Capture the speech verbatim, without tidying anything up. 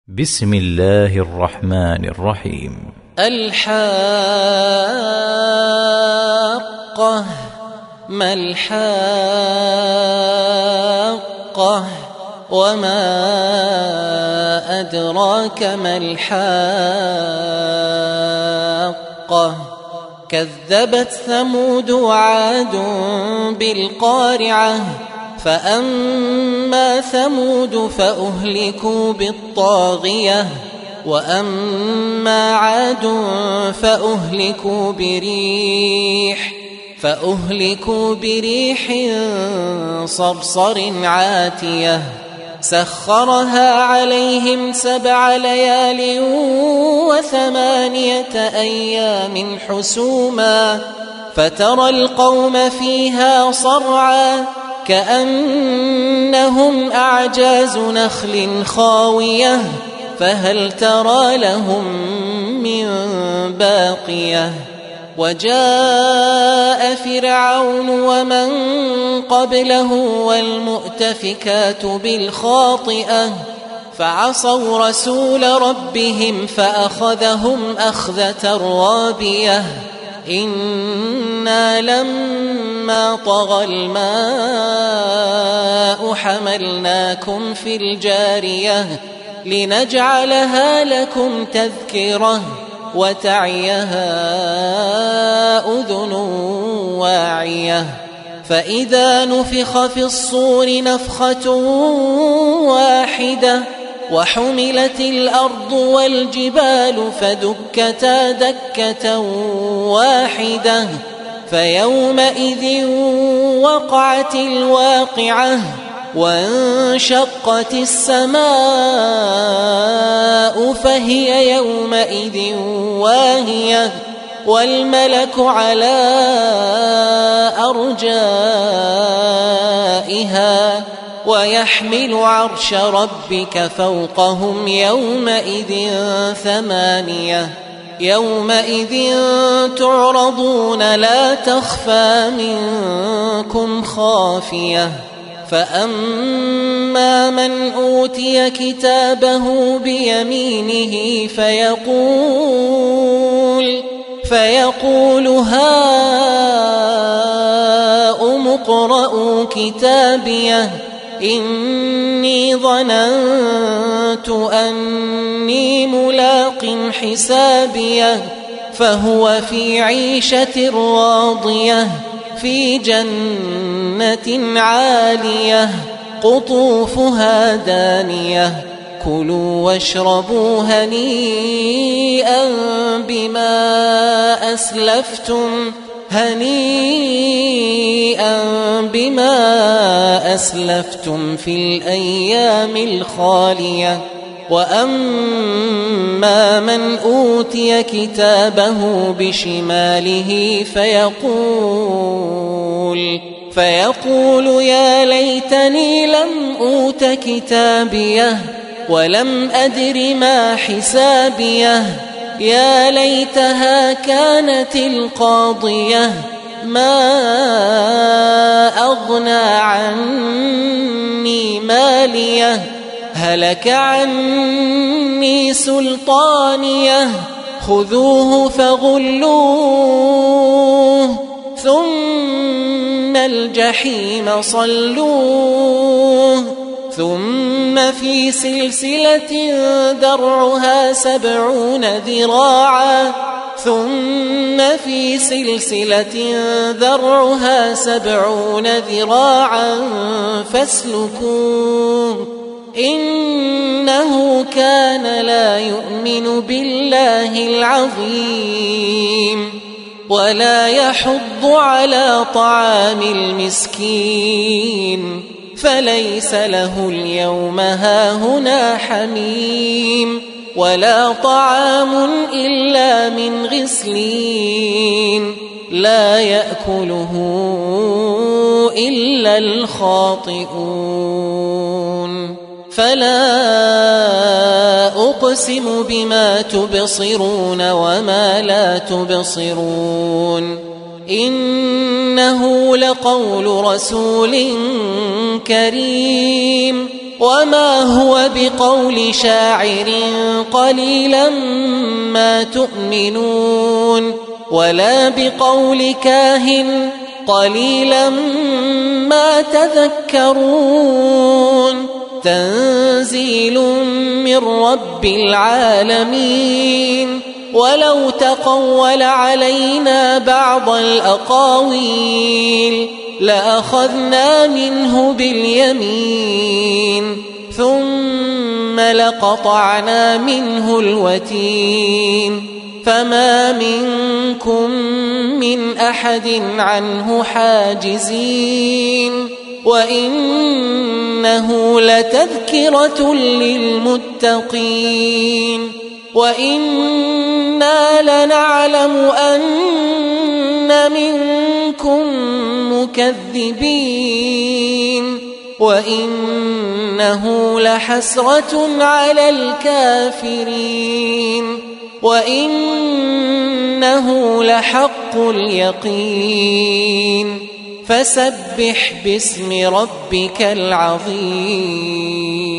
بسم الله الرحمن الرحيم. الحاقة. ما الحاقة وما أدراك ما الحاقة. كذبت ثمود وعاد بالقارعة فأما ثمود فأهلكوا بالطاغية وأما عاد فأهلكوا بريح فأهلكوا بريح صرصر عاتية سخرها عليهم سبع ليال وثمانية أيام حسوما فترى القوم فيها صرعا كأنهم أعجاز نخل خاوية فهل ترى لهم من باقية. وجاء فرعون ومن قبله والمؤتفكات بالخاطئة فعصوا رسول ربهم فأخذهم أخذة رابية إنا لما طغى الماء حملناكم في الجارية لنجعلها لكم تذكرة وتعيها أذن واعية فإذا نفخ في الصور نفخة واحدة وحملت الأرض والجبال فدكتا دكة واحدة فيومئذ وقعت الواقعة وانشقت السماء فهي يومئذ واهية والملك على أرجائها ويحمل عرش ربك فوقهم يومئذ ثمانية يومئذ تعرضون لا تخفى منكم خافية فأما من أوتي كتابه بيمينه فيقول فيقول هاؤم اقرءوا كتابيه إني ظننت أني ملاق حسابيه فهو في عيشة راضية في جنة عالية قطوفها دانية كلوا واشربوا هنيئا بما أسلفتم هنيئا بما أسلفتم في الأيام الخالية وأما من أوتي كتابه بشماله فيقول فيقول يا ليتني لم أوت كتابيه ولم أدر ما حسابيه يا ليتها كانت القاضية ما أغنى عني ماليه هلك عني سلطانيه خذوه فغلوه ثم الجحيم صلوه ثم في سلسلة درعها سبعون ذراعا ثم في سلسلة ذرعها سبعون ذراعا فاسلكوه إنه كان لا يؤمن بالله العظيم ولا يحض على طعام المسكين فليس له اليوم هاهنا حميم ولا طعام إلا من غسلين لا يأكله إلا الخاطئون فلا أقسم بما تبصرون وما لا تبصرون إنه لقول رسول كريم وما هو بقول شاعر قليلا ما تؤمنون ولا بقول كاهن قليلا ما تذكرون تنزيل من رب العالمين ولو تقول علينا بعض الأقاويل لأخذنا منه باليمين ثم لقطعنا منه الوتين فما منكم من أحد عنه حاجزين وإنه لتذكرة للمتقين وإنا لنعلم أن منكم مكذبين وإنه لحسرة على الكافرين وإنه لحق اليقين فسبح باسم ربك العظيم.